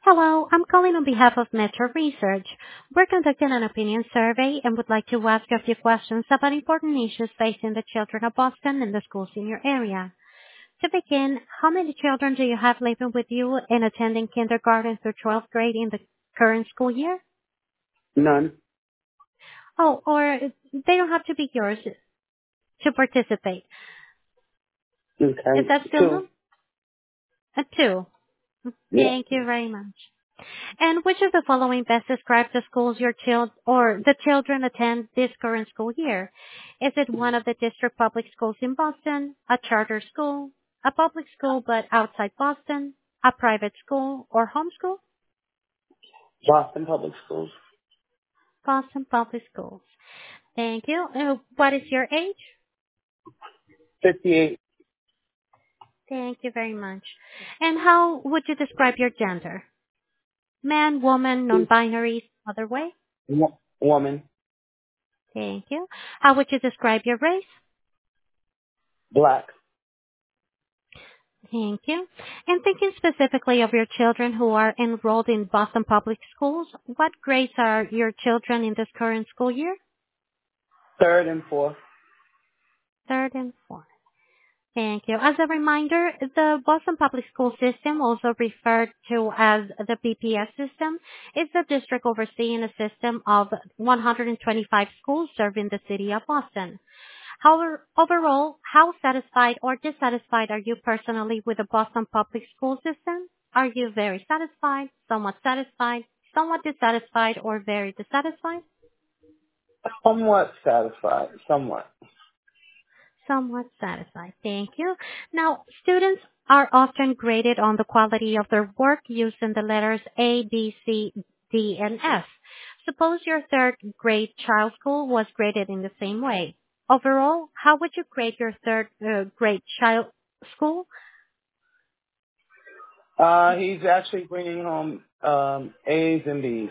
Hello, I'm calling on behalf of Metro Research. We're conducting an opinion survey and would like to ask a few questions about important issues facing the children of Boston and the schools in your area. To begin, how many children do you have living with you and attending kindergarten through 12th grade in the current school year? None. Oh, or they don't have to be yours to participate. Is Okay. that still Two. no? Two. Yeah. Thank you very much. And which of the following best describes the schools your child or the children attend this current school year? Is it one of the district public schools in Boston, a charter school, a public school but outside Boston, a private school, or homeschool? Boston Public Schools. Boston Public Schools. Thank you. What is your age? 58. Thank you very much. And how would you describe your gender? Man, woman, non-binary, other way? Woman. Thank you. How would you describe your race? Black. Thank you. And thinking specifically of your children who are enrolled in Boston Public Schools, what grades are your children in this current school year? Third and fourth. Third and fourth. Thank you. As a reminder, the Boston Public School System, also referred to as the BPS system, is the district overseeing a system of 125 schools serving the city of Boston. However, overall, how satisfied or dissatisfied are you personally with the Boston Public School System? Are you very somewhat dissatisfied, or very dissatisfied? Somewhat satisfied. Somewhat. Somewhat satisfied. Thank you. Now, students are often graded on the quality of their work using the letters A, B, C, D, and F. Suppose your third grade child school was graded in the same way. Overall, how would you grade your third grade child school? He's actually bringing home A's and B's.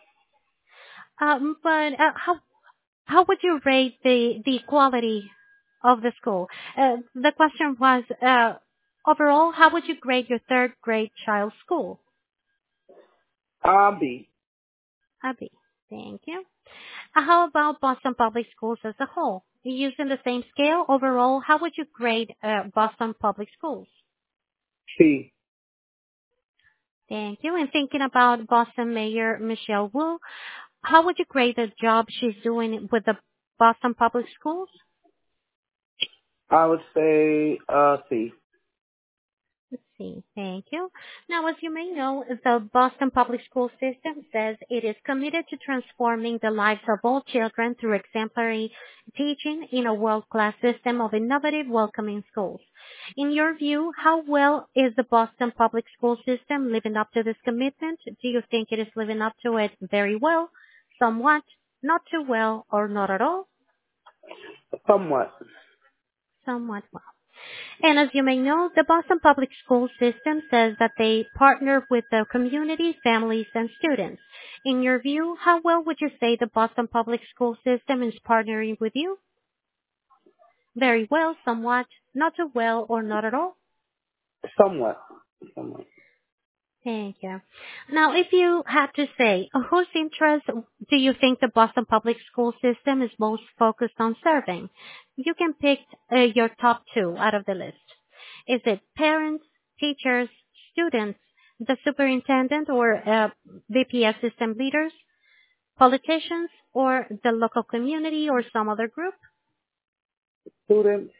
But how would you rate the quality of the school? The question was overall, how would you grade your third grade child's school? B. A B. Thank you. How about Boston Public Schools as a whole? Using the same scale overall, how would you grade Boston Public Schools? C. Thank you. And thinking about Boston Mayor Michelle Wu, how would you grade the job she's doing with the Boston Public Schools? I would say C. Let's see. Thank you. Now, as you may know, the Boston Public School System says it is committed to transforming the lives of all children through exemplary teaching in a world-class system of innovative, welcoming schools. In your view, how well is the Boston Public School System living up to this commitment? Do you think it is living up to it very well, somewhat, not too well, or not at all? Somewhat. Somewhat well. And as you may know, the Boston Public School System says that they partner with the community, families, and students. In your view, how well would you say the Boston Public School System is partnering with you? Very well, somewhat, not too well, or not at all? Somewhat. Somewhat. Thank you. Now, if you had to say, whose interest do you think the Boston Public School System is most focused on serving? You can pick your top two out of the list. Is it parents, teachers, students, the superintendent or BPS system leaders, politicians, or the local community or some other group? Students.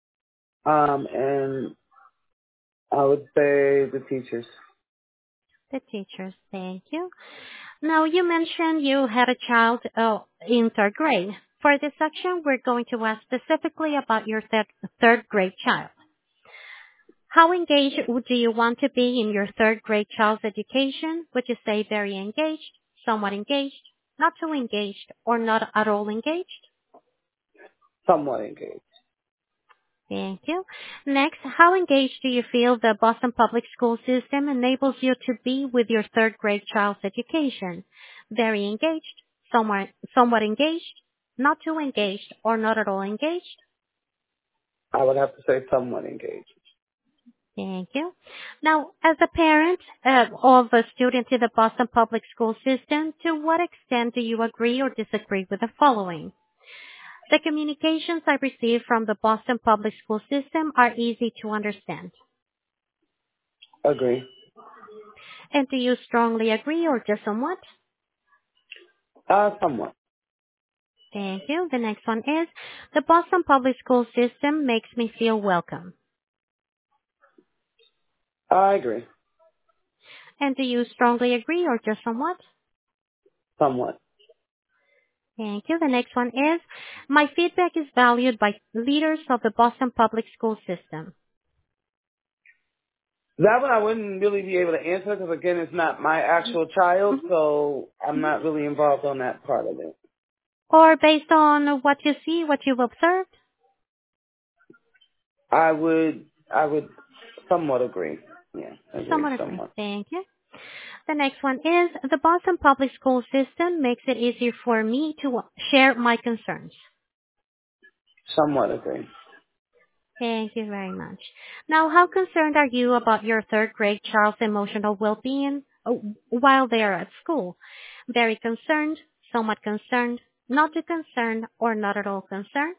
And I would say the teachers. The teachers, thank you. Now, you mentioned you had a child in third grade. For this section, we're going to ask specifically about your third grade child. How engaged do you want to be in your third grade child's education? Would you say very engaged, somewhat engaged, not too engaged, or not at all engaged? Somewhat engaged. Thank you. Next, how engaged do you feel the Boston Public School System enables you to be with your third grade child's education? Very engaged, somewhat engaged, not too engaged, or not at all engaged? I would have to say somewhat engaged. Thank you. Now, as a parent of a student in the Boston Public School System, to what extent do you agree or disagree with the following? The communications I receive from the Boston Public School System are easy to understand. Agree. And do you strongly agree or just somewhat? Somewhat. Thank you. The next one is, the Boston Public School System makes me feel welcome. I agree. And do you strongly agree or just somewhat? Somewhat. Thank you. The next one is, my feedback is valued by leaders of the Boston Public School System. That one I wouldn't really be able to answer because, again, it's not my actual child, Mhm. so I'm Mhm. not really involved on that part of it. Or based on what you see, what you've observed? I would somewhat agree. Yeah, agree Somewhat agree. somewhat. Thank you. The next one is, the Boston Public School System makes it easier for me to share my concerns. Somewhat agree. Thank you very much. Now, how concerned are you about your third grade child's emotional well-being while they are at school? Very concerned, somewhat concerned, not too concerned, or not at all concerned?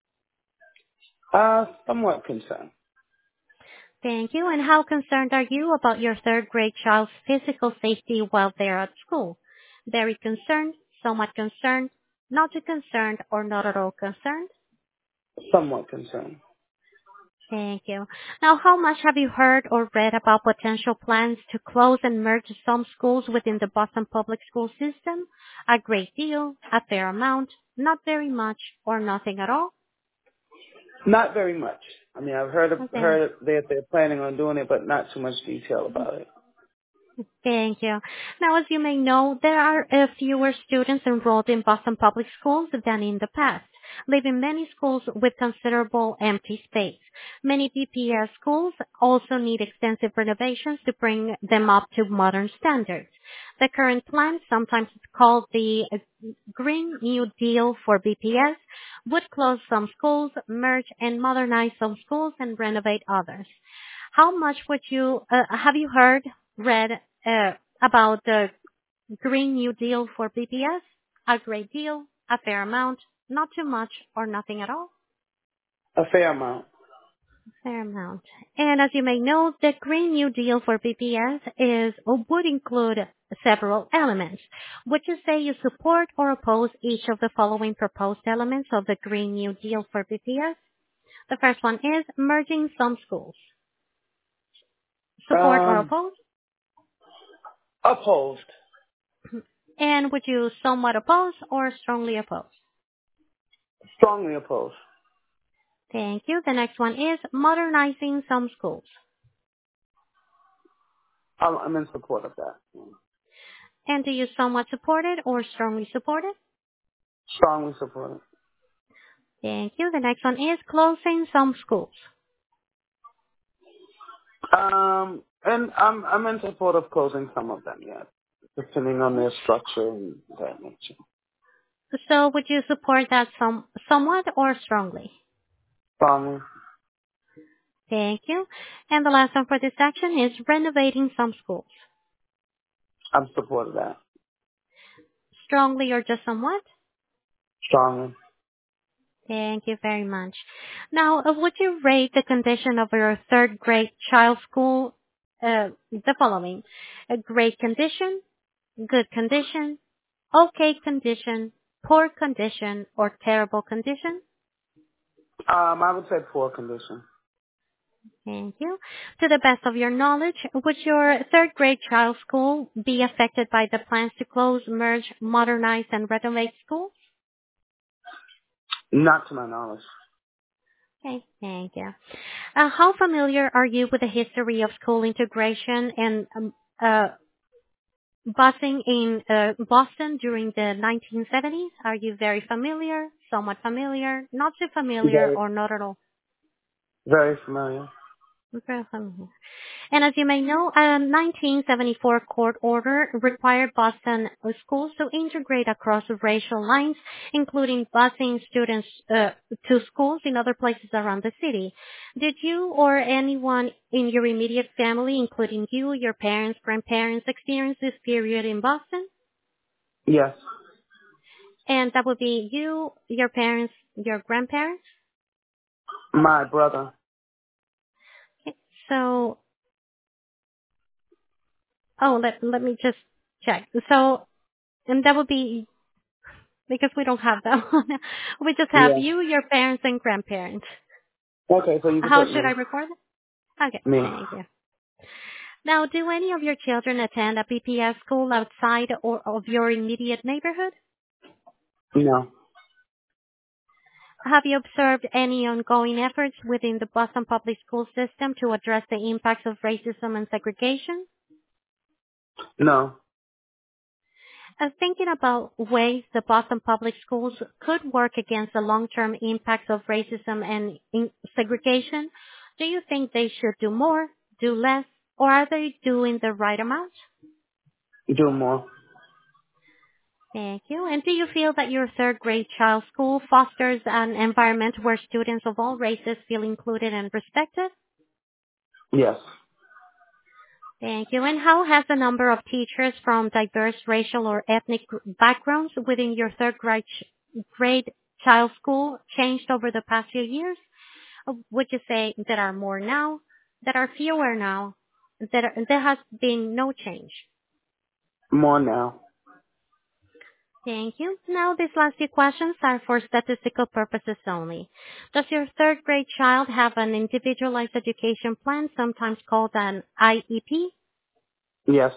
Somewhat concerned. Thank you. And how concerned are you about your third grade child's physical safety while they're at school? Very concerned, somewhat concerned, not too concerned, or not at all concerned? Somewhat concerned. Thank you. Now, how much have you heard or read about potential plans to close and merge some schools within the Boston Public School System? A great deal, a fair amount, not very much, or nothing at all? Not very much. I mean, I've heard Okay. that they're planning on doing it, but not too much detail about it. Thank you. Now, as you may know, there are fewer students enrolled in Boston Public Schools than in the past, leaving many schools with considerable empty space. Many BPS schools also need extensive renovations to bring them up to modern standards. The current plan, sometimes called the Green New Deal for BPS, would close some schools, merge and modernize some schools, and renovate others. How much would you have you heard, read about the Green New Deal for BPS? A great deal, a fair amount, not too much, or nothing at all? A fair amount. Fair amount. And as you may know, the Green New Deal for BPS would include several elements. Would you say you support or oppose each of the following proposed elements of the Green New Deal for BPS? The first one is merging some schools. Support or Um, oppose? Opposed. And would you somewhat oppose or strongly oppose? Strongly opposed. Thank you. The next one is modernizing some schools. I'm in support of that. And do you somewhat support it or strongly support it? Strongly support it. Thank you. The next one is closing some schools. And I'm in support of closing some of them, yeah, depending on their structure and that nature. So would you support that somewhat or strongly? Strongly. Thank you. And the last one for this section is renovating some schools. I'm support of that. Strongly or just somewhat? Strongly. Thank you very much. Now, would you rate the condition of your third grade child's school the following? A great condition, good condition, okay condition, poor condition, or terrible condition? I would say poor condition. Thank you. To the best of your knowledge, would your third grade child's school be affected by the plans to close, merge, modernize, and renovate schools? Not to my knowledge. Okay, thank you. How familiar are you with the history of school integration and busing in Boston during the 1970s? Are you very familiar, somewhat familiar, not so familiar, Very, or not at all? very familiar. And as you may know, a 1974 court order required Boston schools to integrate across racial lines, including busing students to schools in other places around the city. Did you or anyone in your immediate family, including you, your parents, grandparents, experience this period in Boston? Yes. And that would be you, your parents, your grandparents? My brother. Okay. So, let me just check. So, and that would be because we don't have that one. We just have Yeah. you, your parents, and grandparents. Okay, so you can How put should I me. record it? Okay, Me. thank you. Now, do any of your children attend a PPS school outside or of your immediate neighborhood? No. Have you observed any ongoing efforts within the Boston public school system to address the impacts of racism and segregation? No. Thinking about ways the Boston public schools could work against the long-term impacts of racism and segregation, do you think they should do more, do less, or are they doing the right amount? Do more. Thank you. And do you feel that your third grade child school fosters an environment where students of all races feel included and respected? Yes. Thank you. And how has the number of teachers from diverse racial or ethnic backgrounds within your third grade child school changed over the past few years? Would you say there are more now, there are fewer now, there has been no change? More now. Thank you. Now, these last few questions are for statistical purposes only. Does your third grade child have an individualized education plan, sometimes called an IEP? Yes.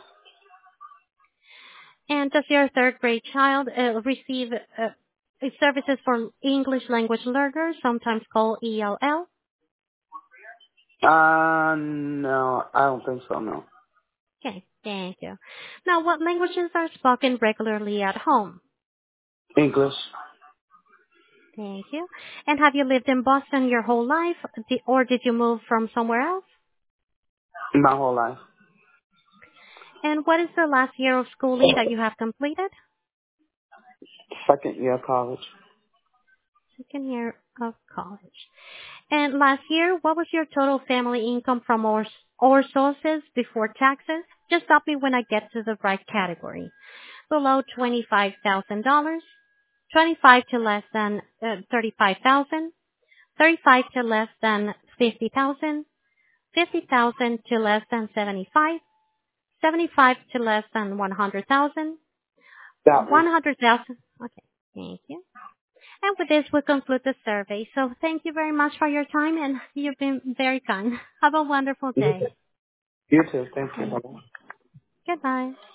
And does your third grade child receive services for English language learners, sometimes called ELL? No, I don't think so, no. Okay, thank you. Now, what languages are spoken regularly at home? English. Thank you. And have you lived in Boston your whole life, or did you move from somewhere else? My whole life. And what is the last year of schooling that you have completed? Second year college. Second year of college. And last year, what was your total family income from or sources before taxes? Just stop me when I get to the right category. Below $25,000, 25 to less than 35,000, 35 to less than 50,000, 50,000 to less than 75, 75 to less than 100,000, That one. 100,000. Okay, thank you. And with this, we conclude the survey. So thank you very much for your time, and you've been very kind. Have a wonderful day. You too. Thank you. Thank Bye-bye. you. Goodbye.